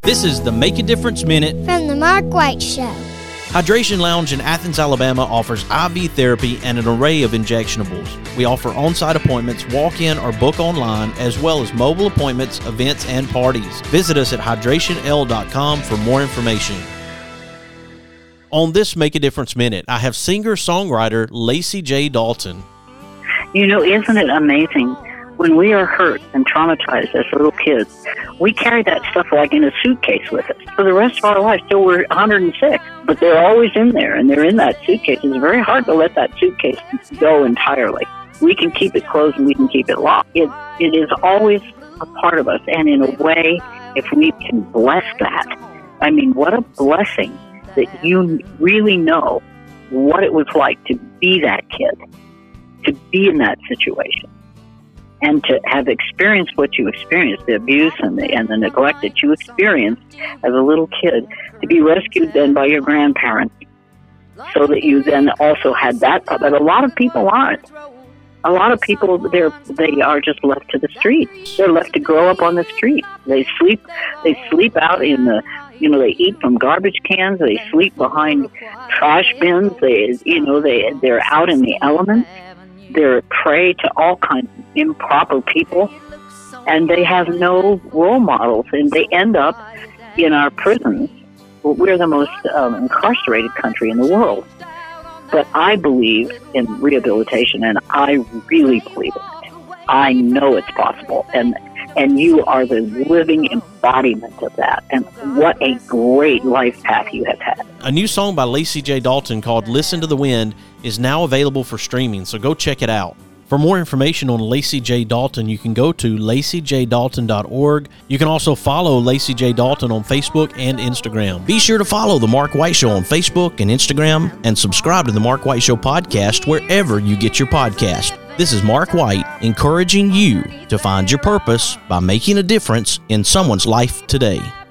This is the Make a Difference Minute from the Mark White Show. Hydration Lounge in Athens, Alabama offers IV therapy and an array of injectionables. We offer on-site appointments, walk-in or book online, as well as mobile appointments, events, and parties. Visit us at hydrationl.com for more information. On this Make a Difference Minute, I have singer-songwriter Lacey J. Dalton. You know, isn't it amazing? When we are hurt and traumatized as little kids, we carry that stuff like in a suitcase with us for the rest of our life till we're 106. But they're always in there, and they're in that suitcase. It's very hard to let that suitcase go entirely. We can keep it closed and we can keep it locked. It is always a part of us, and in a way, if we can bless that, I mean, what a blessing that you really know what it was like to be that kid, to be in that situation. And to have experienced what you experienced, the abuse and the neglect that you experienced as a little kid, to be rescued then by your grandparents, so that you then also had that. But a lot of people aren't. A lot of people, they are just left to the street. They're left to grow up on the street. They sleep out in the, they eat from garbage cans. They sleep behind trash bins. They're out in the elements. They're prey to all kinds of improper people, and they have no role models, and they end up in our prisons. We're the most incarcerated country in the world. But I believe in rehabilitation, and I really believe in it. I know it's possible, and you are the living embodiment of that, and what a great life path you have had. A new song by Lacey J. Dalton called Listen to the Wind is now available for streaming, so go check it out. For more information on Lacey J. Dalton, you can go to laceyjdalton.org. You can also follow Lacey J. Dalton on Facebook and Instagram. Be sure to follow The Mark White Show on Facebook and Instagram, and subscribe to The Mark White Show podcast wherever you get your podcast. This is Mark White, encouraging you to find your purpose by making a difference in someone's life today.